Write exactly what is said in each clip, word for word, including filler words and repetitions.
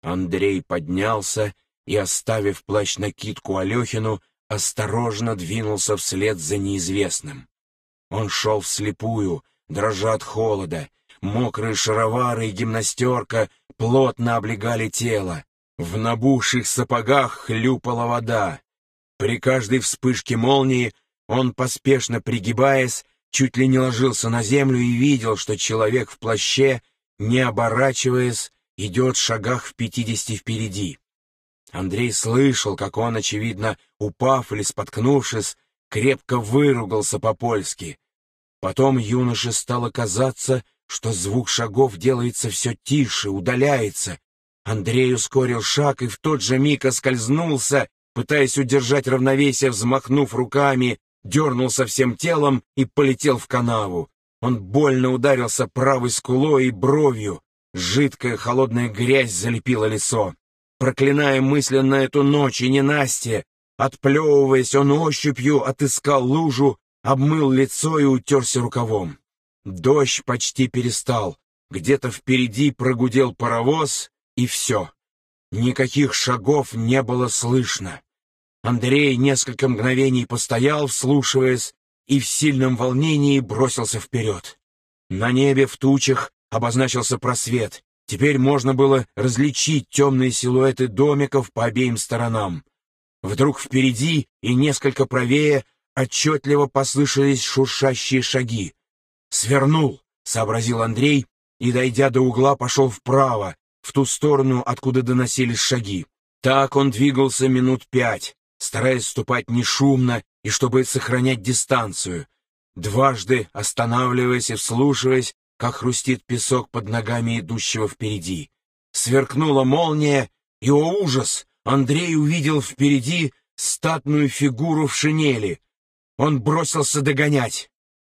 Андрей поднялся и, оставив плащ-накидку Алехину, осторожно двинулся вслед за неизвестным. Он шел вслепую, дрожа от холода. Мокрые шаровары и гимнастерка плотно облегали тело. В набухших сапогах хлюпала вода. При каждой вспышке молнии он, поспешно пригибаясь, чуть ли не ложился на землю и видел, что человек в плаще, не оборачиваясь, идет в шагах в пятидесяти впереди. Андрей слышал, как он, очевидно, упав или споткнувшись, крепко выругался по-польски. Потом юноше стало казаться, что звук шагов делается все тише, удаляется. Андрей ускорил шаг и в тот же миг оскользнулся, пытаясь удержать равновесие, взмахнув руками, дернулся всем телом и полетел в канаву. Он больно ударился правой скулой и бровью. Жидкая холодная грязь залепила лицо. Проклиная мысленно эту ночь и ненастье, отплевываясь, он ощупью отыскал лужу, обмыл лицо и утерся рукавом. Дождь почти перестал. Где-то впереди прогудел паровоз, и все. Никаких шагов не было слышно. Андрей несколько мгновений постоял, вслушиваясь, и в сильном волнении бросился вперед. На небе в тучах обозначился просвет. Теперь можно было различить темные силуэты домиков по обеим сторонам. Вдруг впереди и несколько правее отчетливо послышались шуршащие шаги. «Свернул», — сообразил Андрей, и, дойдя до угла, пошел вправо, в ту сторону, откуда доносились шаги. Так он двигался минут пять, стараясь ступать не шумно и чтобы сохранять дистанцию, дважды останавливаясь и вслушиваясь, как хрустит песок под ногами идущего впереди. Сверкнула молния, и, о ужас, Андрей увидел впереди статную фигуру в шинели. Он бросился догонять.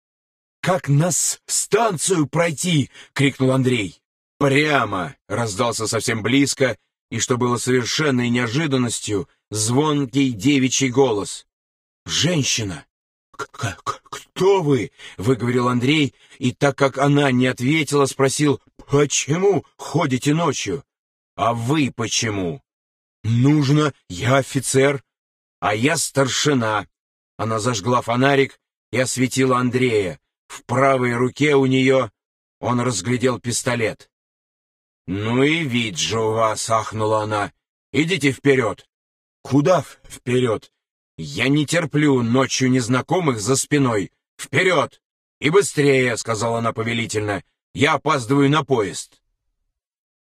«Как нас станцию пройти?» — крикнул Андрей. «Прямо!» — раздался совсем близко, и, что было совершенной неожиданностью, звонкий девичий голос. «Женщина!» «Кто вы?» — выговорил Андрей, и так как она не ответила, спросил: «Почему ходите ночью?» «А вы почему?» «Нужно, я офицер». «А я старшина». Она зажгла фонарик и осветила Андрея. В правой руке у нее он разглядел пистолет. «Ну и вид же у вас!» — ахнула она. «Идите вперед!» «Куда вперед?» «Я не терплю ночью незнакомых за спиной. Вперед! И быстрее!» — сказала она повелительно. «Я опаздываю на поезд».